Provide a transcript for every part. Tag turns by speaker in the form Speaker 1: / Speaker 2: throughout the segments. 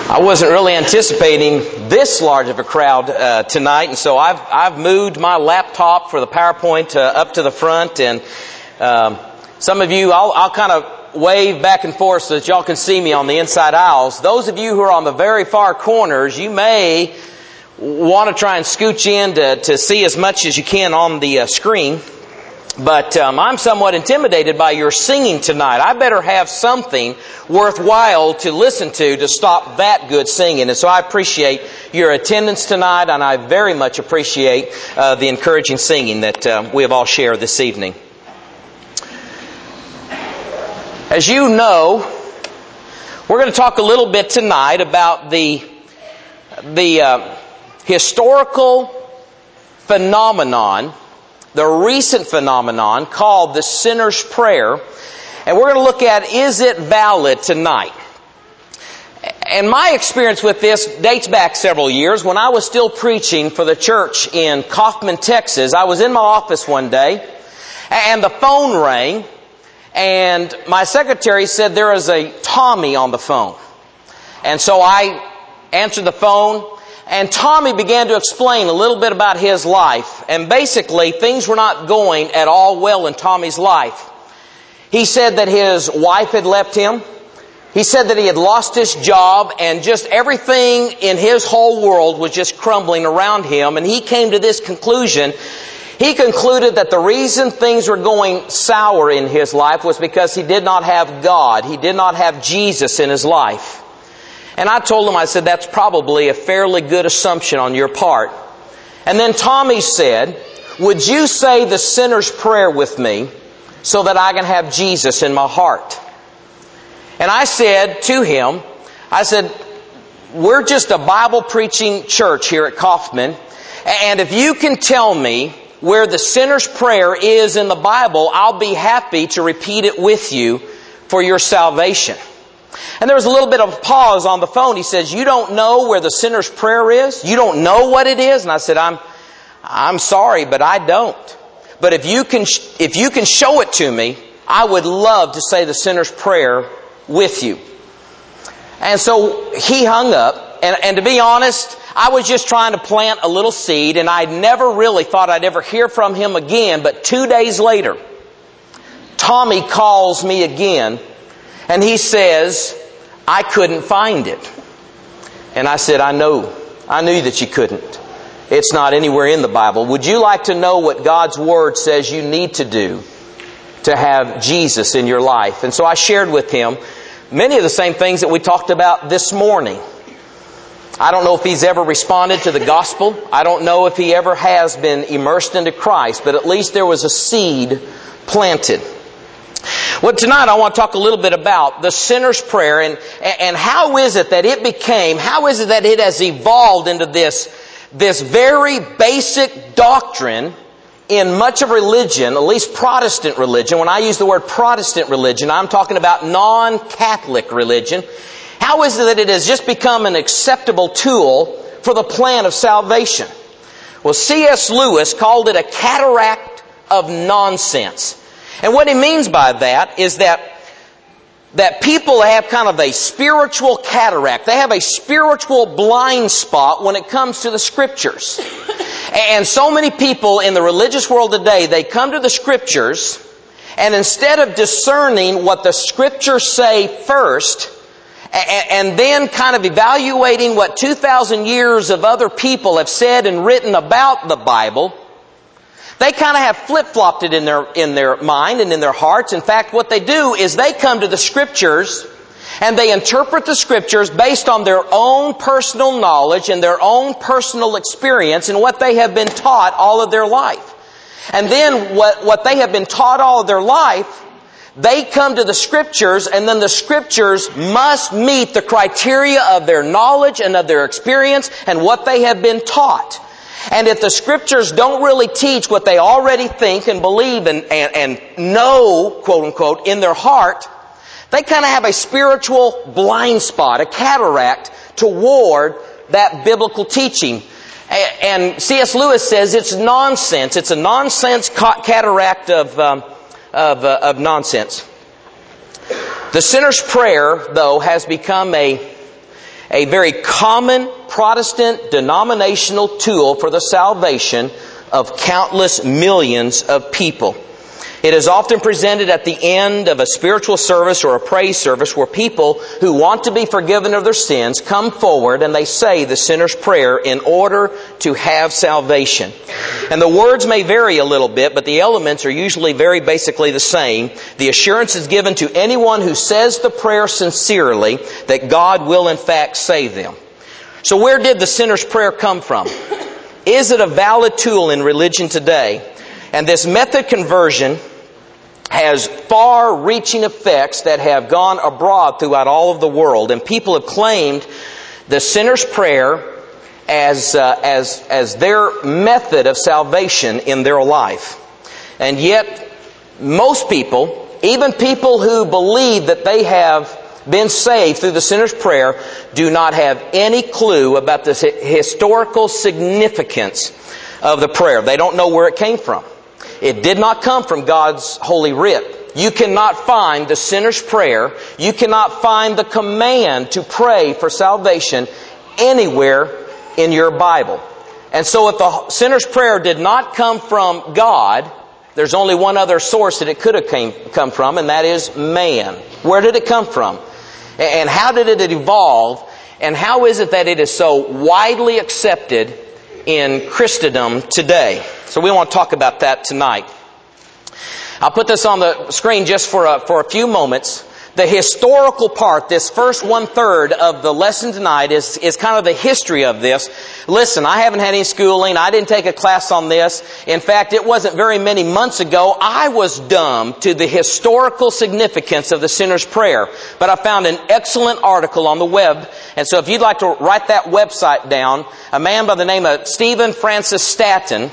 Speaker 1: I wasn't really anticipating this large of a crowd tonight, and so I've moved my laptop for the PowerPoint up to the front, and some of you, I'll kind of wave back and forth so that y'all can see me on the inside aisles. Those of you who are on the very far corners, you may want to try and scooch in to see as much as you can on the screen. But I'm somewhat intimidated by your singing tonight. I better have something worthwhile to listen to stop that good singing. And so I appreciate your attendance tonight, and I very much appreciate the encouraging singing that we have all shared this evening. As you know, we're going to talk a little bit tonight about the historical phenomenon, the recent phenomenon called the sinner's prayer. And we're going to look at, is it valid tonight? And my experience with this dates back several years. When I was still preaching for the church in Kaufman, Texas, I was in my office one day, and the phone rang, and my secretary said there is a Tommy on the phone. And so I answered the phone, and Tommy began to explain a little bit about his life. And basically, things were not going at all well in Tommy's life. He said that his wife had left him. He said that he had lost his job, and just everything in his whole world was just crumbling around him. And he came to this conclusion. He concluded that the reason things were going sour in his life was because he did not have God. He did not have Jesus in his life. And I told him, I said, that's probably a fairly good assumption on your part. And then Tommy said, would you say the sinner's prayer with me so that I can have Jesus in my heart? And I said to him, I said, we're just a Bible-preaching church here at Kaufman, and if you can tell me where the sinner's prayer is in the Bible, I'll be happy to repeat it with you for your salvation. And there was a little bit of a pause on the phone. He says, you don't know where the sinner's prayer is? You don't know what it is? And I said, I'm sorry, but I don't. But if you can show it to me, I would love to say the sinner's prayer with you. And so he hung up. And to be honest, I was just trying to plant a little seed, and I never really thought I'd ever hear from him again. But 2 days later, Tommy calls me again, and he says, I couldn't find it. And I said, I knew that you couldn't. It's not anywhere in the Bible. Would you like to know what God's Word says you need to do to have Jesus in your life? And so I shared with him many of the same things that we talked about this morning. I don't know if he's ever responded to the gospel. I don't know if he ever has been immersed into Christ, but at least there was a seed planted. Well, tonight I want to talk a little bit about the sinner's prayer and how is it that it has evolved into this very basic doctrine in much of religion, at least Protestant religion. When I use the word Protestant religion, I'm talking about non-Catholic religion. How is it that it has just become an acceptable tool for the plan of salvation? Well, C.S. Lewis called it a cataract of nonsense. And what he means by that is that people have kind of a spiritual cataract. They have a spiritual blind spot when it comes to the Scriptures. And so many people in the religious world today, they come to the Scriptures, and instead of discerning what the Scriptures say first, and then kind of evaluating what 2,000 years of other people have said and written about the Bible, they kind of have flip-flopped it in their mind and in their hearts. In fact, what they do is they come to the Scriptures and they interpret the Scriptures based on their own personal knowledge and their own personal experience and what they have been taught all of their life. And then what they have been taught all of their life, they come to the Scriptures, and then the Scriptures must meet the criteria of their knowledge and of their experience and what they have been taught. And if the Scriptures don't really teach what they already think and believe and know, quote unquote, in their heart, they kind of have a spiritual blind spot, a cataract toward that biblical teaching. And C.S. Lewis says it's nonsense. It's a nonsense cataract of nonsense. The sinner's prayer, though, has become a very common Protestant denominational tool for the salvation of countless millions of people. It is often presented at the end of a spiritual service or a praise service where people who want to be forgiven of their sins come forward and they say the sinner's prayer in order to have salvation. And the words may vary a little bit, but the elements are usually very basically the same. The assurance is given to anyone who says the prayer sincerely that God will in fact save them. So where did the sinner's prayer come from? Is it a valid tool in religion today? And this method conversion has far-reaching effects that have gone abroad throughout all of the world. And people have claimed the sinner's prayer as their method of salvation in their life. And yet, most people, even people who believe that they have been saved through the sinner's prayer, do not have any clue about the historical significance of the prayer. They don't know where it came from. It did not come from God's holy writ. You cannot find the sinner's prayer. You cannot find the command to pray for salvation anywhere in your Bible. And so if the sinner's prayer did not come from God, there's only one other source that it could have come from, and that is man. Where did it come from? And how did it evolve? And how is it that it is so widely accepted in Christendom today? So we want to talk about that tonight. I'll put this on the screen just for a few moments. The historical part, this first 1/3 of the lesson tonight is kind of the history of this. Listen, I haven't had any schooling. I didn't take a class on this. In fact, it wasn't very many months ago I was dumb to the historical significance of the sinner's prayer. But I found an excellent article on the web. And so if you'd like to write that website down, a man by the name of Stephen Francis Stanton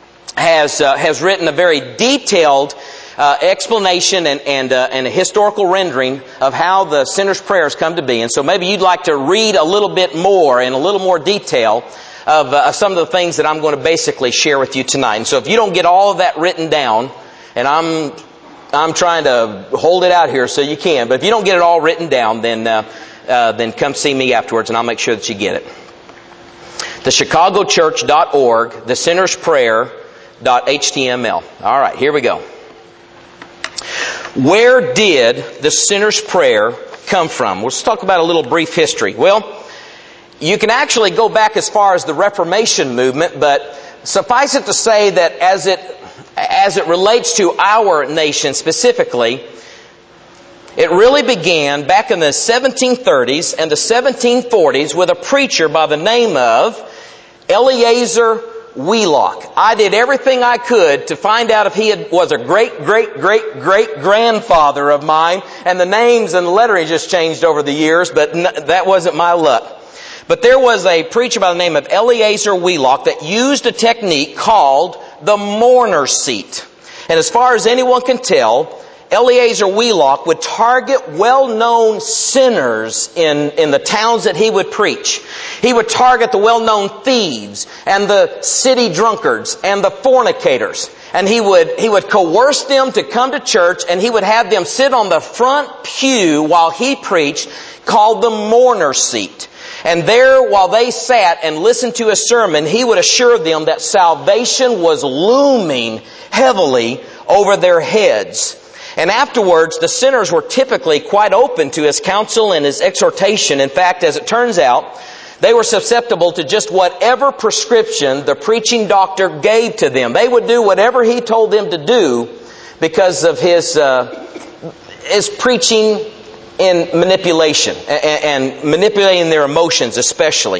Speaker 1: has written a very detailed explanation and a historical rendering of how the sinner's prayers come to be. And so maybe you'd like to read a little bit more in a little more detail of some of the things that I'm going to basically share with you tonight. And so if you don't get all of that written down, and I'm trying to hold it out here so you can, but if you don't get it all written down, then come see me afterwards and I'll make sure that you get it. thechicagochurch.org, the sinner's prayer.html. All right, here we go. Where did the sinner's prayer come from? Let's talk about a little brief history. Well, you can actually go back as far as the Reformation movement, but suffice it to say that as it relates to our nation specifically, it really began back in the 1730s and the 1740s with a preacher by the name of Eleazar Wheelock. I did everything I could to find out if he was a great-great-great-great-grandfather of mine, and the names and the lettering just changed over the years, but that wasn't my luck. But there was a preacher by the name of Eleazar Wheelock that used a technique called the mourner's seat. And as far as anyone can tell, Eleazar Wheelock would target well-known sinners in the towns that he would preach. He would target the well-known thieves and the city drunkards and the fornicators. And he would coerce them to come to church, and he would have them sit on the front pew while he preached, called the mourner's seat. And there, while they sat and listened to his sermon, he would assure them that salvation was looming heavily over their heads. And afterwards, the sinners were typically quite open to his counsel and his exhortation. In fact, as it turns out, they were susceptible to just whatever prescription the preaching doctor gave to them. They would do whatever he told them to do because of his preaching in manipulation and manipulating their emotions especially.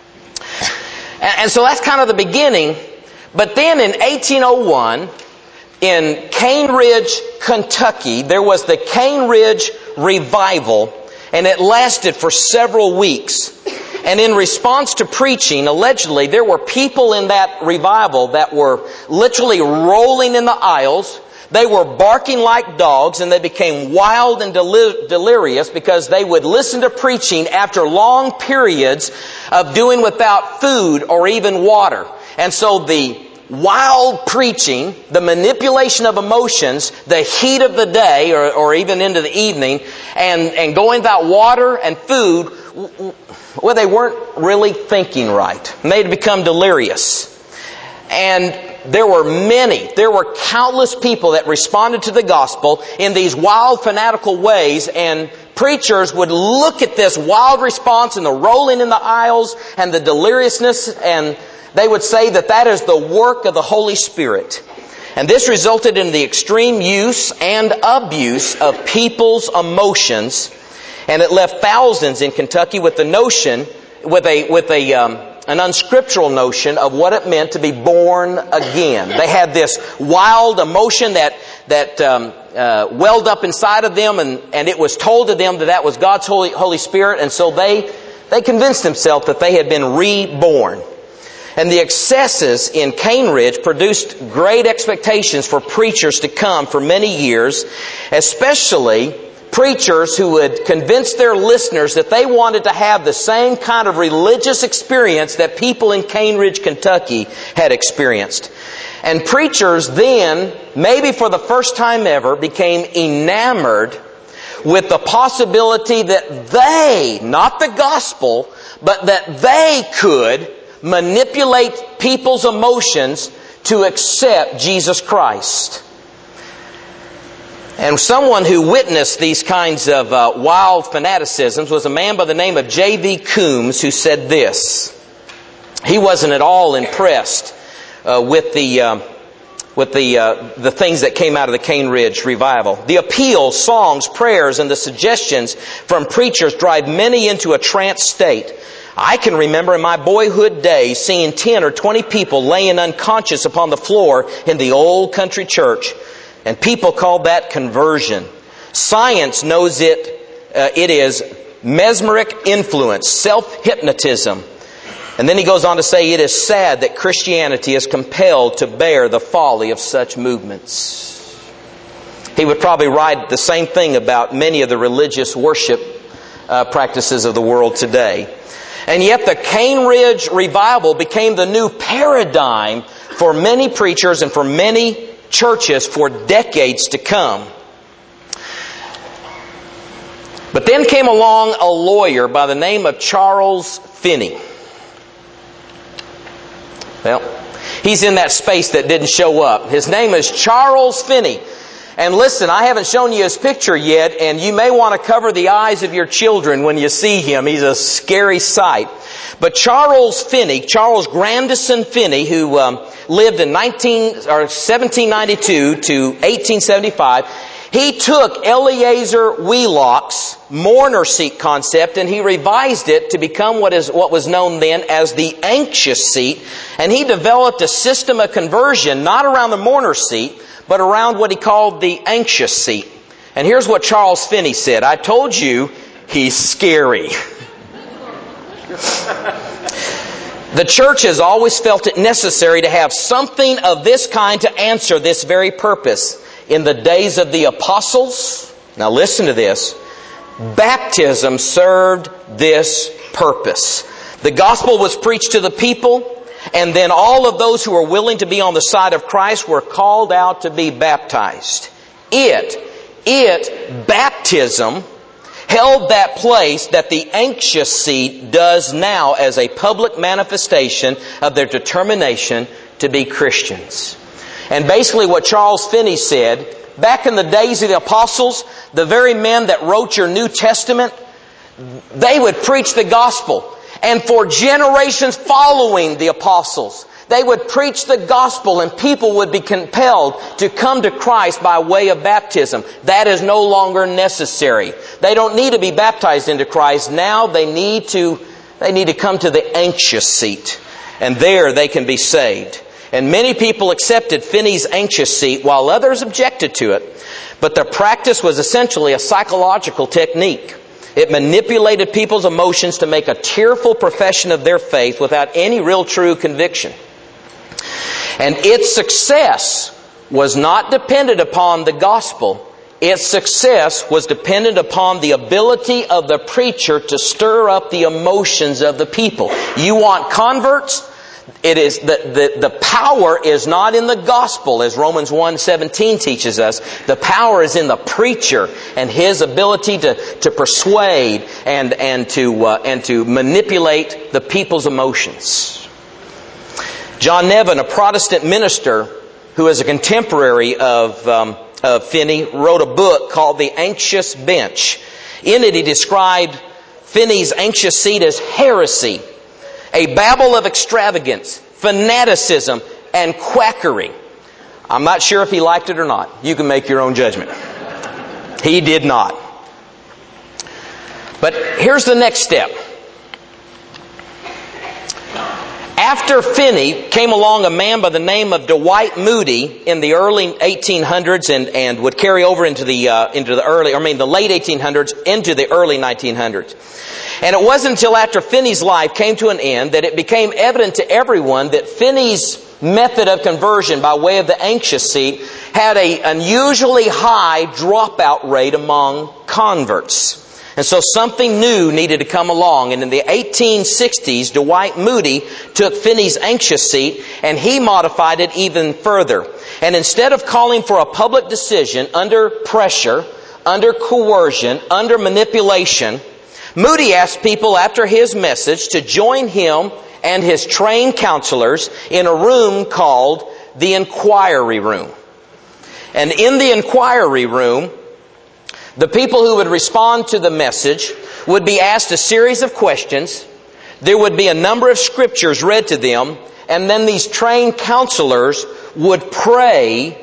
Speaker 1: And so that's kind of the beginning. But then in 1801, in Cane Ridge, Kentucky, there was the Cane Ridge Revival, and it lasted for several weeks. And in response to preaching, allegedly, there were people in that revival that were literally rolling in the aisles. They were barking like dogs, and they became wild and delirious because they would listen to preaching after long periods of doing without food or even water. And so the wild preaching, the manipulation of emotions, the heat of the day or even into the evening, and going without water and food well, they weren't really thinking right. And they had become delirious. And there were countless people that responded to the gospel in these wild, fanatical ways, and preachers would look at this wild response and the rolling in the aisles and the deliriousness, and they would say that is the work of the Holy Spirit. And this resulted in the extreme use and abuse of people's emotions, and it left thousands in Kentucky with the notion, an unscriptural notion of what it meant to be born again. They had this wild emotion that welled up inside of them, and it was told to them that was God's Holy Spirit, and so they convinced themselves that they had been reborn. And the excesses in Cane Ridge produced great expectations for preachers to come for many years, especially preachers who would convince their listeners that they wanted to have the same kind of religious experience that people in Cane Ridge, Kentucky had experienced. And preachers then, maybe for the first time ever, became enamored with the possibility that they, not the gospel, but that they could manipulate people's emotions to accept Jesus Christ. And someone who witnessed these kinds of wild fanaticisms was a man by the name of J.V. Coombs, who said this. He wasn't at all impressed with the things that came out of the Cane Ridge revival. The appeals, songs, prayers, and the suggestions from preachers drive many into a trance state. I can remember in my boyhood days seeing 10 or 20 people laying unconscious upon the floor in the old country church. And people call that conversion. Science knows it is mesmeric influence, self-hypnotism. And then he goes on to say, it is sad that Christianity is compelled to bear the folly of such movements. He would probably write the same thing about many of the religious worship practices of the world today. And yet the Cane Ridge revival became the new paradigm for many preachers and for many churches for decades to come. But then came along a lawyer by the name of Charles Finney. Well, he's in that space that didn't show up. His name is Charles Finney. And listen, I haven't shown you his picture yet, and you may want to cover the eyes of your children when you see him. He's a scary sight. But Charles Grandison Finney, who lived in 1792 to 1875, he took Eleazar Wheelock's mourner seat concept and he revised it to become what was known then as the anxious seat. And he developed a system of conversion, not around the mourner seat, but around what he called the anxious seat. And here's what Charles Finney said. I told you, he's scary. The church has always felt it necessary to have something of this kind to answer this very purpose. In the days of the apostles, now listen to this, baptism served this purpose. The gospel was preached to the people, and then all of those who were willing to be on the side of Christ were called out to be baptized. Baptism held that place that the anxious seat does now as a public manifestation of their determination to be Christians. And basically what Charles Finney said, back in the days of the apostles, the very men that wrote your New Testament, they would preach the gospel. And for generations following the apostles, they would preach the gospel and people would be compelled to come to Christ by way of baptism. That is no longer necessary. They don't need to be baptized into Christ. Now they need to come to the anxious seat. And there they can be saved. And many people accepted Finney's anxious seat while others objected to it. But the practice was essentially a psychological technique. It manipulated people's emotions to make a tearful profession of their faith without any real true conviction. And its success was not dependent upon the gospel. Its success was dependent upon the ability of the preacher to stir up the emotions of the people. You want converts? It is the power is not in the gospel, as Romans 1:17 teaches us. The power is in the preacher and his ability to persuade and to manipulate the people's emotions. John Nevin, a Protestant minister who is a contemporary of Finney, wrote a book called The Anxious Bench. In it, he described Finney's anxious seat as heresy, a babble of extravagance, fanaticism, and quackery. I'm not sure if he liked it or not. You can make your own judgment. He did not. But here's the next step. After Finney came along a man by the name of Dwight Moody in the early 1800s and would carry over into the late 1800s into the early 1900s. And it wasn't until after Finney's life came to an end that it became evident to everyone that Finney's method of conversion by way of the anxious seat had an unusually high dropout rate among converts. And so something new needed to come along. And in the 1860s, Dwight Moody took Finney's anxious seat and he modified it even further. And instead of calling for a public decision under pressure, under coercion, under manipulation, Moody asked people after his message to join him and his trained counselors in a room called the Inquiry Room. And in the Inquiry Room, the people who would respond to the message would be asked a series of questions. There would be a number of scriptures read to them, and then these trained counselors would pray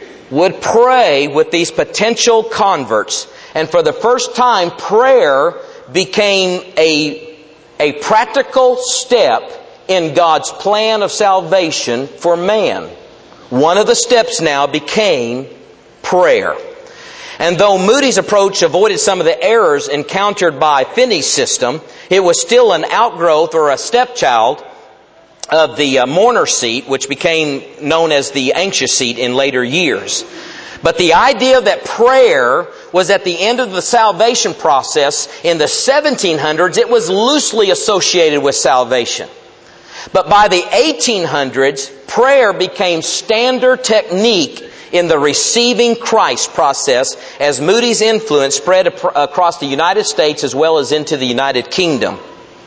Speaker 1: with these potential converts. And for the first time, prayer became a practical step in God's plan of salvation for man. One of the steps now became prayer. And though Moody's approach avoided some of the errors encountered by Finney's system, it was still an outgrowth or a stepchild of the mourner seat, which became known as the anxious seat in later years. But the idea that prayer was at the end of the salvation process in the 1700s, it was loosely associated with salvation. But by the 1800s, prayer became standard technique in the receiving Christ process as Moody's influence spread across the United States as well as into the United Kingdom.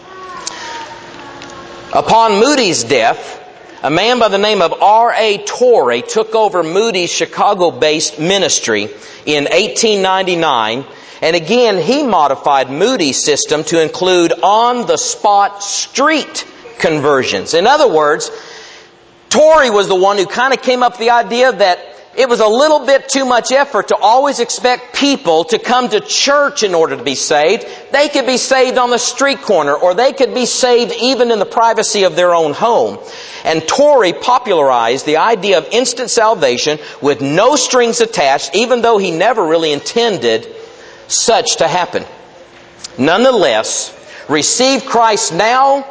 Speaker 1: Upon Moody's death, a man by the name of R.A. Torrey took over Moody's Chicago-based ministry in 1899, and again he modified Moody's system to include on-the-spot street conversions. In other words, Torrey was the one who kind of came up with the idea that it was a little bit too much effort to always expect people to come to church in order to be saved. They could be saved on the street corner, or they could be saved even in the privacy of their own home. And Torrey popularized the idea of instant salvation with no strings attached, even though he never really intended such to happen. Nonetheless, receive Christ now,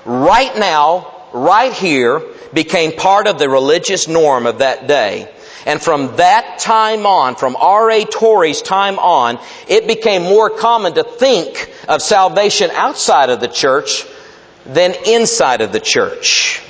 Speaker 1: right here, became part of the religious norm of that day. And from that time on, from R.A. Torrey's time on, it became more common to think of salvation outside of the church than inside of the church.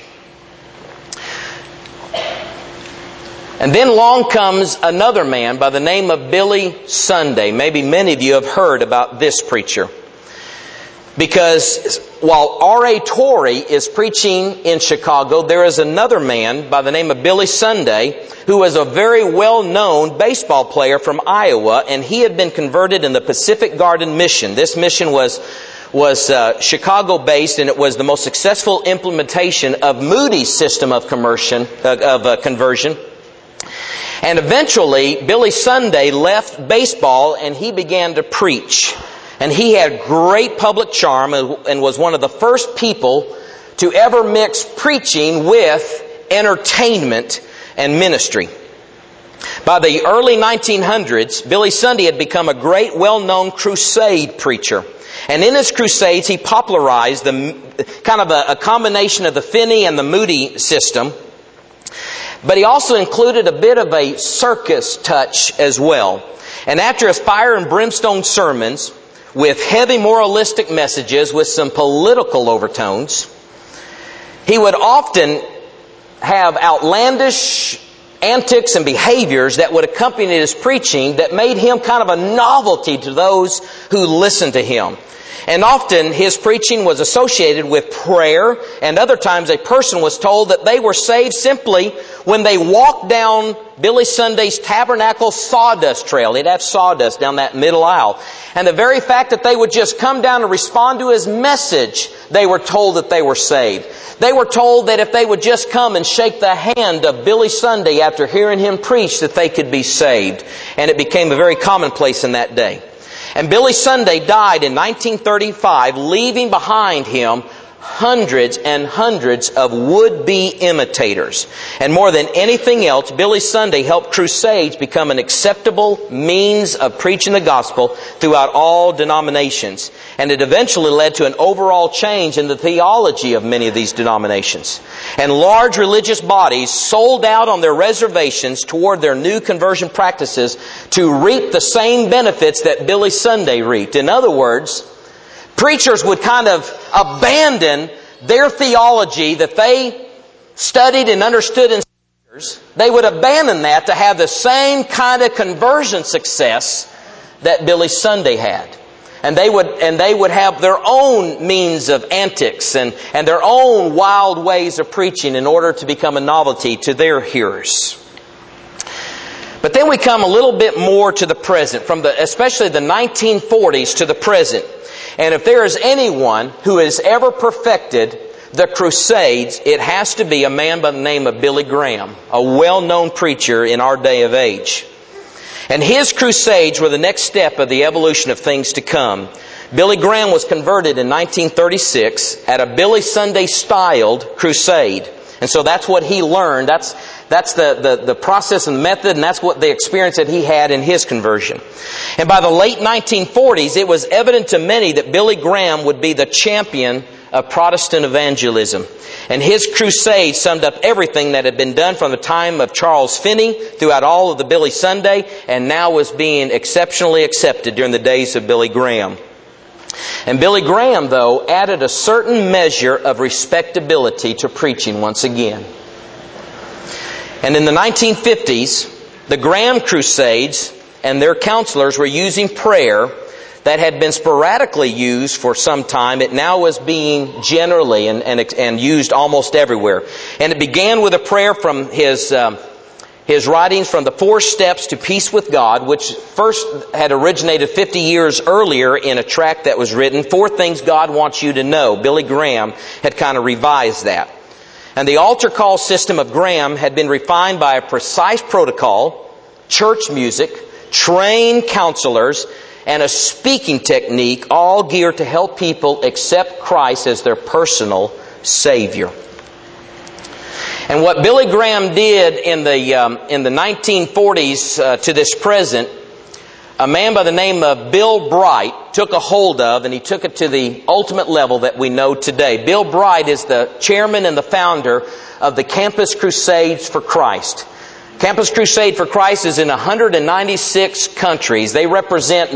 Speaker 1: And then along comes another man by the name of Billy Sunday. Maybe many of you have heard about this preacher. Because while R.A. Torrey is preaching in Chicago, there is another man by the name of Billy Sunday who was a very well-known baseball player from Iowa, and he had been converted in the Pacific Garden Mission. This mission was Chicago-based, and it was the most successful implementation of Moody's system of conversion. And eventually, Billy Sunday left baseball and he began to preach. And he had great public charm and was one of the first people to ever mix preaching with entertainment and ministry. By the early 1900s, Billy Sunday had become a great, well-known crusade preacher. And in his crusades, he popularized a combination of the Finney and the Moody system. But he also included a bit of a circus touch as well. And after his fire and brimstone sermons, with heavy moralistic messages with some political overtones, he would often have outlandish antics and behaviors that would accompany his preaching that made him kind of a novelty to those who listened to him. And often his preaching was associated with prayer, and other times a person was told that they were saved simply when they walked down Billy Sunday's tabernacle sawdust trail. He'd have sawdust down that middle aisle. And the very fact that they would just come down and respond to his message, they were told that they were saved. They were told that if they would just come and shake the hand of Billy Sunday after hearing him preach, that they could be saved. And it became a very commonplace in that day. And Billy Sunday died in 1935, leaving behind him hundreds and hundreds of would-be imitators. And more than anything else, Billy Sunday helped crusades become an acceptable means of preaching the gospel throughout all denominations. And it eventually led to an overall change in the theology of many of these denominations. And large religious bodies sold out on their reservations toward their new conversion practices to reap the same benefits that Billy Sunday reaped. In other words, preachers would kind of abandon their theology that they studied and understood in Scriptures. They would abandon that to have the same kind of conversion success that Billy Sunday had. And they would have their own means of antics and their own wild ways of preaching in order to become a novelty to their hearers. But then we come a little bit more to the present, especially the 1940s to the present. And if there is anyone who has ever perfected the Crusades, it has to be a man by the name of Billy Graham, a well-known preacher in our day of age. And his Crusades were the next step of the evolution of things to come. Billy Graham was converted in 1936 at a Billy Sunday styled crusade. And so that's what he learned. That's the process and method, and that's what the experience that he had in his conversion. And by the late 1940s, it was evident to many that Billy Graham would be the champion of Protestant evangelism. And his crusade summed up everything that had been done from the time of Charles Finney throughout all of the Billy Sunday, and now was being exceptionally accepted during the days of Billy Graham. And Billy Graham, though, added a certain measure of respectability to preaching once again. And in the 1950s, the Graham Crusades and their counselors were using prayer that had been sporadically used for some time. It now was being generally and used almost everywhere. And it began with a prayer from his writings from the 4 Steps to Peace with God, which first had originated 50 years earlier in a tract that was written, 4 Things God Wants You to Know. Billy Graham had kind of revised that. And the altar call system of Graham had been refined by a precise protocol, church music, trained counselors, and a speaking technique, all geared to help people accept Christ as their personal Savior. And what Billy Graham did in the 1940s to this present, a man by the name of Bill Bright took a hold of, and he took it to the ultimate level that we know today. Bill Bright is the chairman and the founder of the Campus Crusades for Christ. Campus Crusade for Christ is in 196 countries. They represent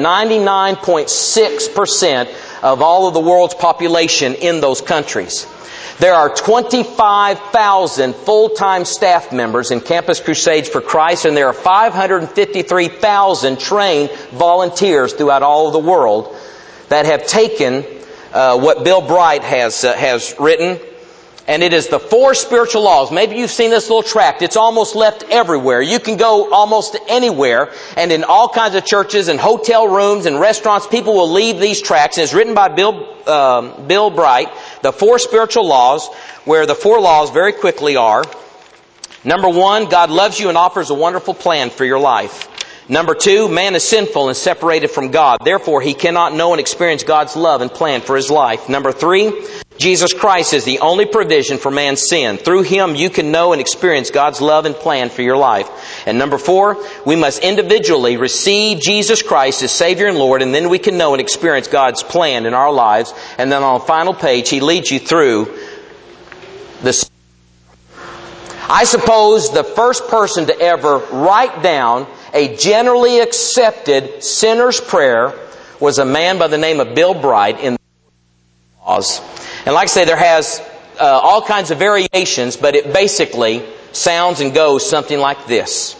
Speaker 1: 99.6% of all of the world's population in those countries. There are 25,000 full-time staff members in Campus Crusades for Christ, and there are 553,000 trained volunteers throughout all of the world that have taken what Bill Bright has written. And it is the 4 spiritual laws. Maybe you've seen this little tract. It's almost left everywhere. You can go almost anywhere, and in all kinds of churches and hotel rooms and restaurants, people will leave these tracts. And it's written by Bill Bright, the 4 spiritual laws, where the 4 laws very quickly are: number 1, God loves you and offers a wonderful plan for your life. Number 2, man is sinful and separated from God. Therefore, he cannot know and experience God's love and plan for his life. Number 3, Jesus Christ is the only provision for man's sin. Through Him, you can know and experience God's love and plan for your life. And number 4, we must individually receive Jesus Christ as Savior and Lord, and then we can know and experience God's plan in our lives. And then on the final page, He leads you through this. I suppose the first person to ever write down a generally accepted sinner's prayer was a man by the name of Bill Bright in the laws. And like I say, there has all kinds of variations, but it basically sounds and goes something like this.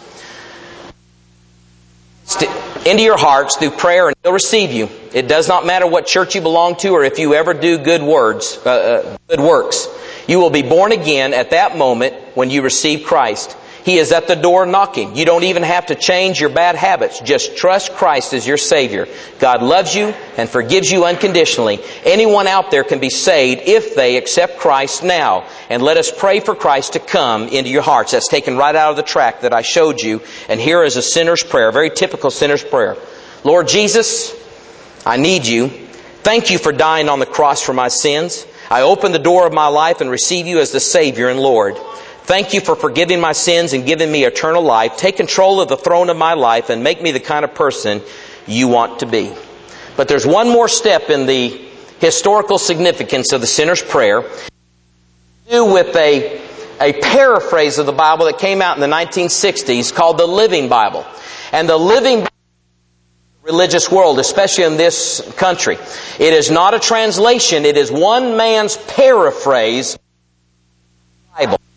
Speaker 1: Into your hearts through prayer, and He'll receive you. It does not matter what church you belong to or if you ever do good works. You will be born again at that moment when you receive Christ. He is at the door knocking. You don't even have to change your bad habits. Just trust Christ as your Savior. God loves you and forgives you unconditionally. Anyone out there can be saved if they accept Christ now. And let us pray for Christ to come into your hearts. That's taken right out of the tract that I showed you. And here is a sinner's prayer, a very typical sinner's prayer. Lord Jesus, I need you. Thank you for dying on the cross for my sins. I open the door of my life and receive you as the Savior and Lord. Thank you for forgiving my sins and giving me eternal life. Take control of the throne of my life and make me the kind of person you want to be. But there's one more step in the historical significance of the sinner's prayer. To do with a paraphrase of the Bible that came out in the 1960s called the Living Bible. And the Living Bible, religious world, especially in this country, it is not a translation. It is one man's paraphrase of the Bible.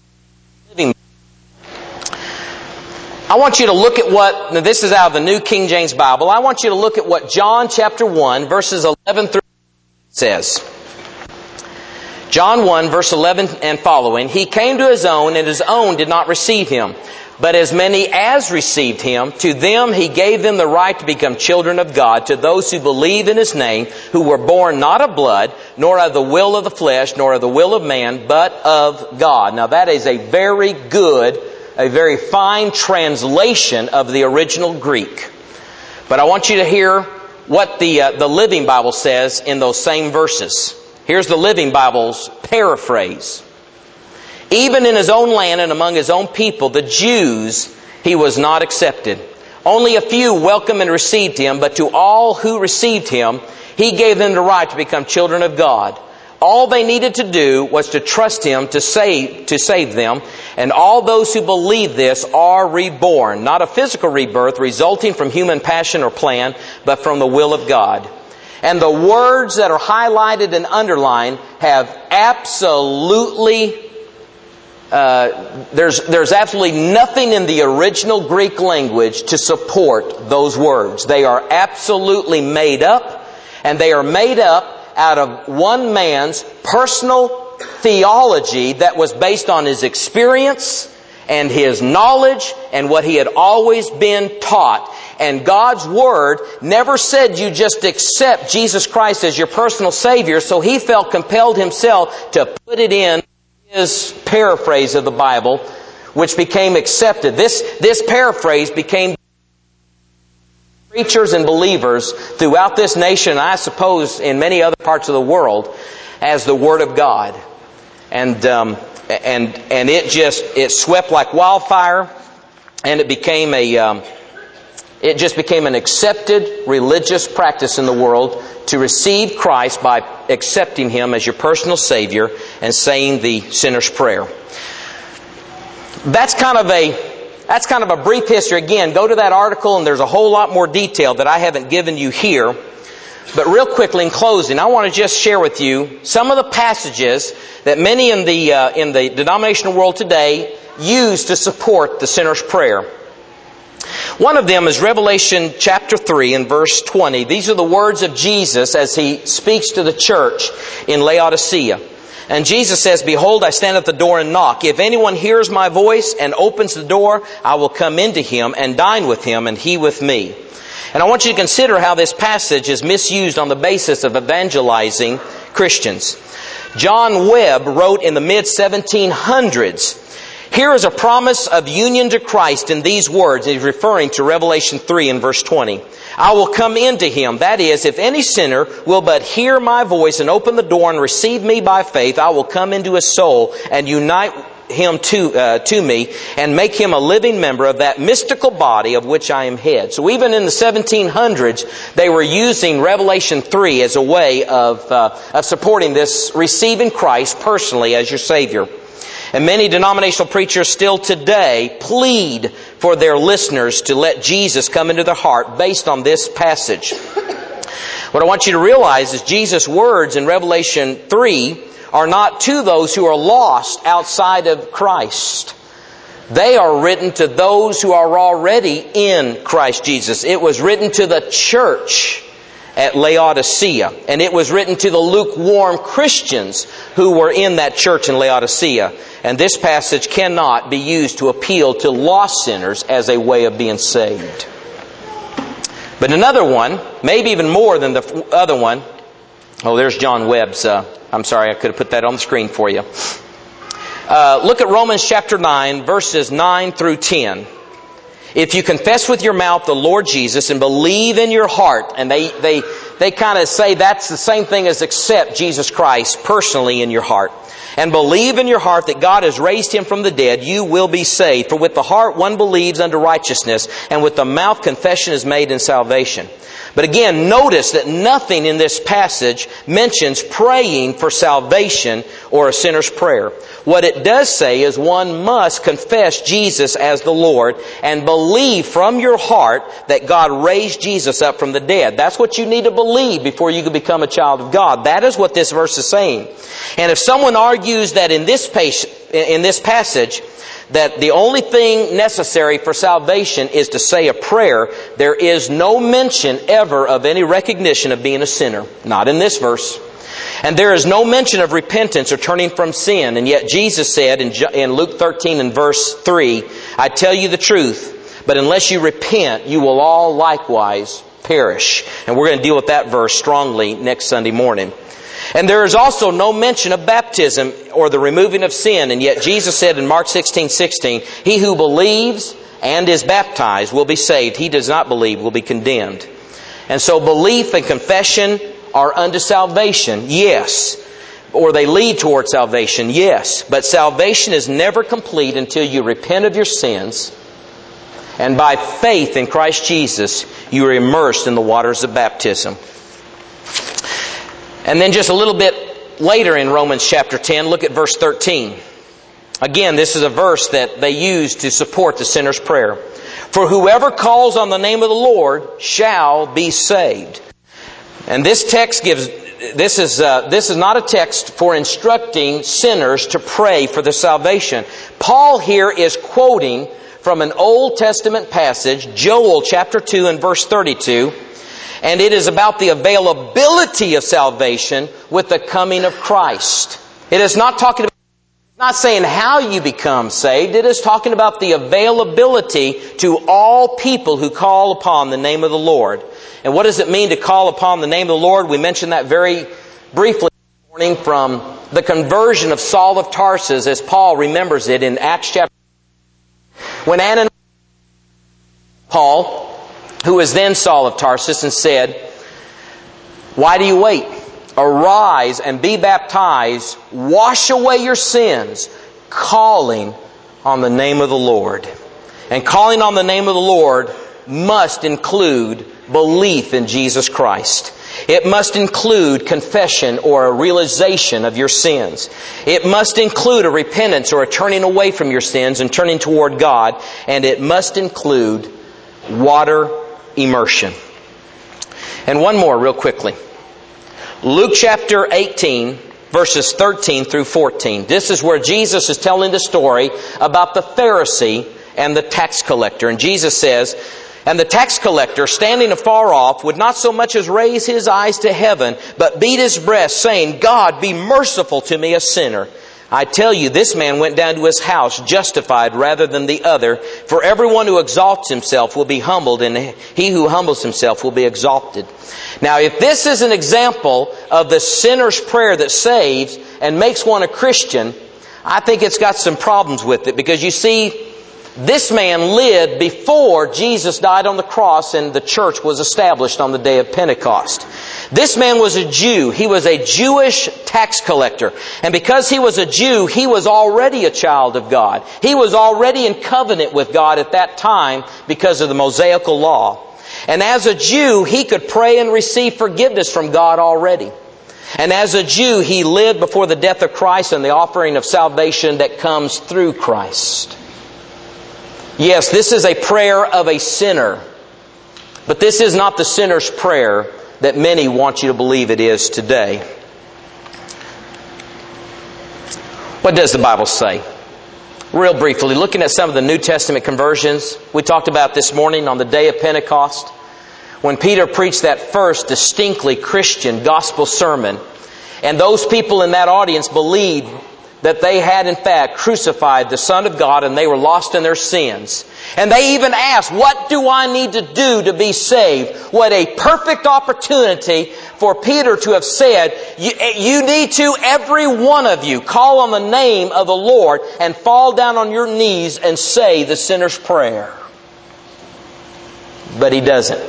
Speaker 1: I want you to look at what, now this is out of the New King James Bible, I want you to look at what John chapter 1 verses 11 through says. John 1 verse 11 and following, He came to His own, and His own did not receive Him. But as many as received Him, to them He gave them the right to become children of God, to those who believe in His name, who were born not of blood, nor of the will of the flesh, nor of the will of man, but of God. Now that is a very good, a very fine translation of the original Greek. But I want you to hear what the Living Bible says in those same verses. Here's the Living Bible's paraphrase. Even in His own land and among His own people, the Jews, He was not accepted. Only a few welcomed and received Him, but to all who received Him, He gave them the right to become children of God. All they needed to do was to trust Him to save them, and all those who believe this are reborn. Not a physical rebirth resulting from human passion or plan, but from the will of God. And the words that are highlighted and underlined have absolutely, there's absolutely nothing in the original Greek language to support those words. They are absolutely made up, and they are made up out of one man's personal theology that was based on his experience and his knowledge and what he had always been taught. And God's Word never said you just accept Jesus Christ as your personal Savior, so He felt compelled Himself to put it in His paraphrase of the Bible, which became accepted. This paraphrase became preachers and believers throughout this nation, and I suppose in many other parts of the world, as the Word of God. And it swept like wildfire, and it just became an accepted religious practice in the world to receive Christ by accepting Him as your personal Savior and saying the sinner's prayer. That's kind of a brief history. Again, go to that article and there's a whole lot more detail that I haven't given you here. But real quickly in closing, I want to just share with you some of the passages that many in the denominational world today use to support the sinner's prayer. One of them is Revelation chapter 3 and verse 20. These are the words of Jesus as He speaks to the church in Laodicea. And Jesus says, Behold, I stand at the door and knock. If anyone hears my voice and opens the door, I will come into him and dine with him and he with me. And I want you to consider how this passage is misused on the basis of evangelizing Christians. John Webb wrote in the mid-1700s, Here is a promise of union to Christ in these words. He's referring to Revelation 3 and verse 20. I will come into him. That is, if any sinner will but hear my voice and open the door and receive me by faith, I will come into his soul and unite him to me and make him a living member of that mystical body of which I am head. So even in the 1700s, they were using Revelation 3 as a way of supporting this, receiving Christ personally as your Savior. And many denominational preachers still today plead for their listeners to let Jesus come into their heart based on this passage. What I want you to realize is Jesus' words in Revelation 3 are not to those who are lost outside of Christ. They are written to those who are already in Christ Jesus. It was written to the church at Laodicea. And it was written to the lukewarm Christians who were in that church in Laodicea. And this passage cannot be used to appeal to lost sinners as a way of being saved. But another one, maybe even more than the other one, there's John Webb's. I'm sorry, I could have put that on the screen for you. Look at Romans chapter 9, verses 9 through 10. If you confess with your mouth the Lord Jesus and believe in your heart, and they kind of say that's the same thing as accept Jesus Christ personally in your heart, and believe in your heart that God has raised Him from the dead, you will be saved. For with the heart one believes unto righteousness, and with the mouth confession is made in salvation. But again, notice that nothing in this passage mentions praying for salvation or a sinner's prayer. What it does say is one must confess Jesus as the Lord and believe from your heart that God raised Jesus up from the dead. That's what you need to believe before you can become a child of God. That is what this verse is saying. And if someone argues that in this passage that the only thing necessary for salvation is to say a prayer, there is no mention ever of any recognition of being a sinner. Not in this verse. And there is no mention of repentance or turning from sin. And yet Jesus said in Luke 13 and verse 3, I tell you the truth, but unless you repent, you will all likewise perish. And we're going to deal with that verse strongly next Sunday morning. And there is also no mention of baptism or the removing of sin. And yet Jesus said in Mark 16:16, he who believes and is baptized will be saved. He does not believe will be condemned. And so belief and confession are unto salvation, yes. Or they lead toward salvation, yes. But salvation is never complete until you repent of your sins. And by faith in Christ Jesus, you are immersed in the waters of baptism. And then just a little bit later in Romans chapter 10, look at verse 13. Again, this is a verse that they use to support the sinner's prayer. For whoever calls on the name of the Lord shall be saved. And this text this is not a text for instructing sinners to pray for their salvation. Paul here is quoting from an Old Testament passage, Joel chapter 2 and verse 32. And it is about the availability of salvation with the coming of Christ. It is not talking about, not saying how you become saved. It is talking about the availability to all people who call upon the name of the Lord. And what does it mean to call upon the name of the Lord? We mentioned that very briefly this morning from the conversion of Saul of Tarsus, as Paul remembers it in Acts chapter 1. When Ananias, Paul, who was then Saul of Tarsus, and said, why do you wait? Arise and be baptized, wash away your sins, calling on the name of the Lord. And calling on the name of the Lord must include belief in Jesus Christ. It must include confession or a realization of your sins. It must include a repentance or a turning away from your sins and turning toward God. And it must include water immersion. And one more real quickly. Luke chapter 18, verses 13 through 14. This is where Jesus is telling the story about the Pharisee and the tax collector. And Jesus says, and the tax collector, standing afar off, would not so much as raise his eyes to heaven, but beat his breast, saying, God, be merciful to me, a sinner. I tell you, this man went down to his house justified rather than the other. For everyone who exalts himself will be humbled, and he who humbles himself will be exalted. Now, if this is an example of the sinner's prayer that saves and makes one a Christian, I think it's got some problems with it. Because you see, this man lived before Jesus died on the cross and the church was established on the day of Pentecost. This man was a Jew. He was a Jewish tax collector. And because he was a Jew, he was already a child of God. He was already in covenant with God at that time because of the Mosaical law. And as a Jew, he could pray and receive forgiveness from God already. And as a Jew, he lived before the death of Christ and the offering of salvation that comes through Christ. Yes, this is a prayer of a sinner. But this is not the sinner's prayer that many want you to believe it is today. What does the Bible say? Real briefly, looking at some of the New Testament conversions we talked about this morning on the day of Pentecost, when Peter preached that first distinctly Christian gospel sermon, and those people in that audience believed that they had in fact crucified the Son of God and they were lost in their sins. And they even asked, what do I need to do to be saved? What a perfect opportunity for Peter to have said, you need to, every one of you, call on the name of the Lord and fall down on your knees and say the sinner's prayer. But he doesn't.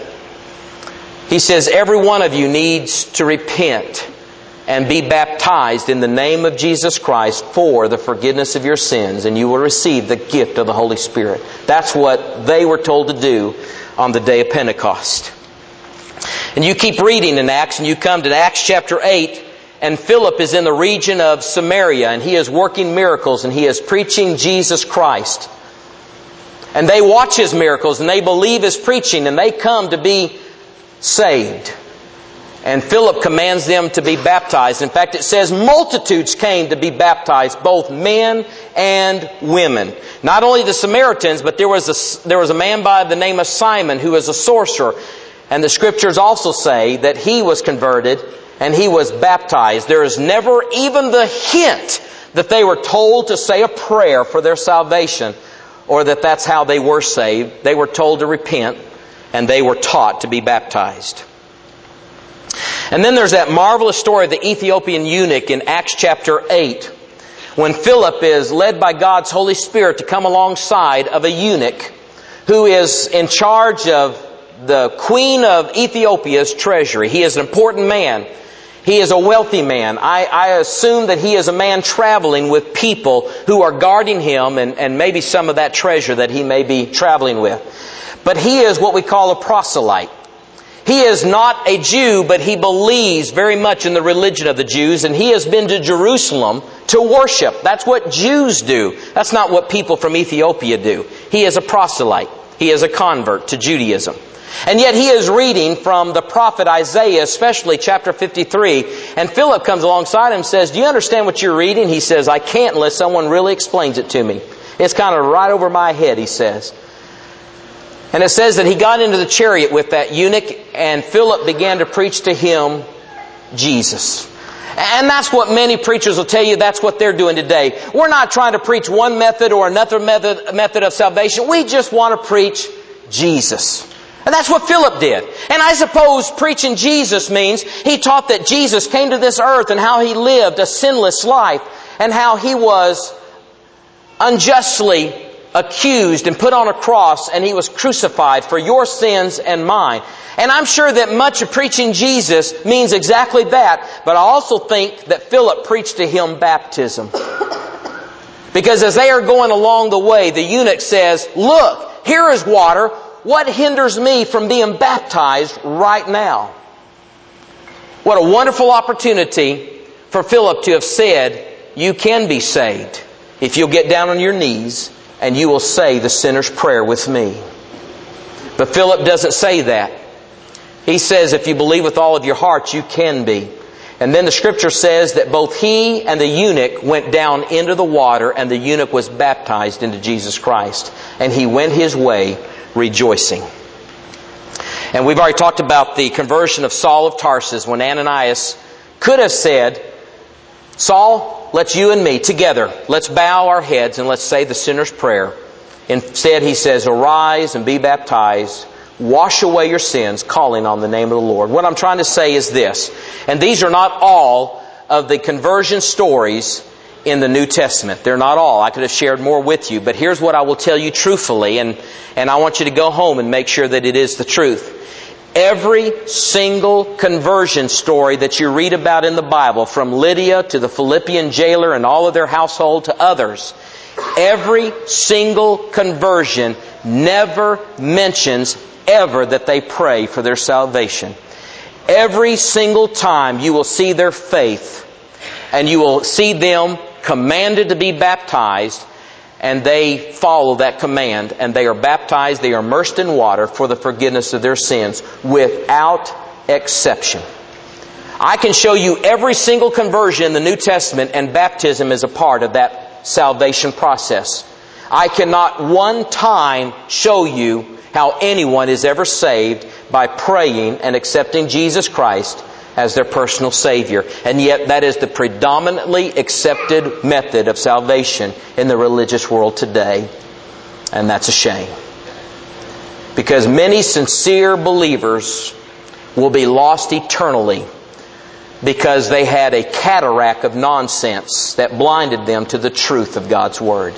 Speaker 1: He says every one of you needs to repent and be baptized in the name of Jesus Christ for the forgiveness of your sins, and you will receive the gift of the Holy Spirit. That's what they were told to do on the day of Pentecost. And you keep reading in Acts, and you come to Acts chapter 8, and Philip is in the region of Samaria, and he is working miracles, and he is preaching Jesus Christ. And they watch his miracles, and they believe his preaching, and they come to be saved. And Philip commands them to be baptized. In fact, it says multitudes came to be baptized, both men and women. Not only the Samaritans, but there was a man by the name of Simon who was a sorcerer. And the Scriptures also say that he was converted and he was baptized. There is never even the hint that they were told to say a prayer for their salvation, or that that's how they were saved. They were told to repent, and they were taught to be baptized. And then there's that marvelous story of the Ethiopian eunuch in Acts chapter 8, when Philip is led by God's Holy Spirit to come alongside of a eunuch who is in charge of the queen of Ethiopia's treasury. He is an important man. He is a wealthy man. I assume that he is a man traveling with people who are guarding him and maybe some of that treasure that he may be traveling with. But he is what we call a proselyte. He is not a Jew, but he believes very much in the religion of the Jews, and he has been to Jerusalem to worship. That's what Jews do. That's not what people from Ethiopia do. He is a proselyte. He is a convert to Judaism. And yet he is reading from the prophet Isaiah, especially chapter 53, and Philip comes alongside him and says, do you understand what you're reading? He says, I can't unless someone really explains it to me. It's kind of right over my head, he says. And it says that he got into the chariot with that eunuch, and Philip began to preach to him Jesus. And that's what many preachers will tell you, that's what they're doing today. We're not trying to preach one method or another method of salvation. We just want to preach Jesus. And that's what Philip did. And I suppose preaching Jesus means he taught that Jesus came to this earth and how he lived a sinless life and how he was unjustly accused and put on a cross, and he was crucified for your sins and mine. And I'm sure that much of preaching Jesus means exactly that, but I also think that Philip preached to him baptism. Because as they are going along the way, the eunuch says, look, here is water. What hinders me from being baptized right now? What a wonderful opportunity for Philip to have said, you can be saved if you'll get down on your knees and you will say the sinner's prayer with me. But Philip doesn't say that. He says if you believe with all of your heart, you can be. And then the Scripture says that both he and the eunuch went down into the water, and the eunuch was baptized into Jesus Christ. And he went his way rejoicing. And we've already talked about the conversion of Saul of Tarsus, when Ananias could have said, Saul, let's you and me together, let's bow our heads and let's say the sinner's prayer. Instead, he says, arise and be baptized, wash away your sins, calling on the name of the Lord. What I'm trying to say is this, and these are not all of the conversion stories in the New Testament. They're not all. I could have shared more with you, but here's what I will tell you truthfully, and I want you to go home and make sure that it is the truth. Every single conversion story that you read about in the Bible, from Lydia to the Philippian jailer and all of their household to others, every single conversion never mentions ever that they pray for their salvation. Every single time you will see their faith, and you will see them commanded to be baptized, and they follow that command, and they are baptized, they are immersed in water for the forgiveness of their sins without exception. I can show you every single conversion in the New Testament, and baptism is a part of that salvation process. I cannot one time show you how anyone is ever saved by praying and accepting Jesus Christ as their personal Savior. And yet that is the predominantly accepted method of salvation in the religious world today. And that's a shame. Because many sincere believers will be lost eternally because they had a cataract of nonsense that blinded them to the truth of God's Word.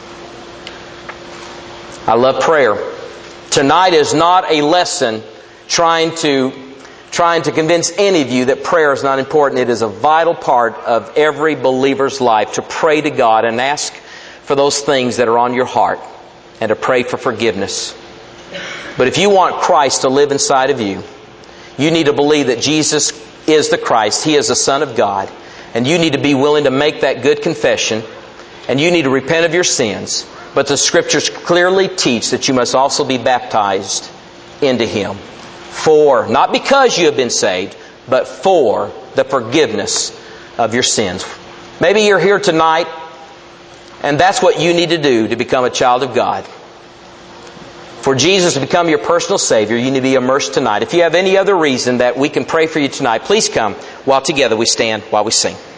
Speaker 1: I love prayer. Tonight is not a lesson trying to convince any of you that prayer is not important. It is a vital part of every believer's life to pray to God and ask for those things that are on your heart and to pray for forgiveness. But if you want Christ to live inside of you, you need to believe that Jesus is the Christ. He is the Son of God. And you need to be willing to make that good confession. And you need to repent of your sins. But the Scriptures clearly teach that you must also be baptized into Him. Not because you have been saved, but for the forgiveness of your sins. Maybe you're here tonight, and that's what you need to do to become a child of God. For Jesus to become your personal Savior, you need to be immersed tonight. If you have any other reason that we can pray for you tonight, please come while together we stand while we sing.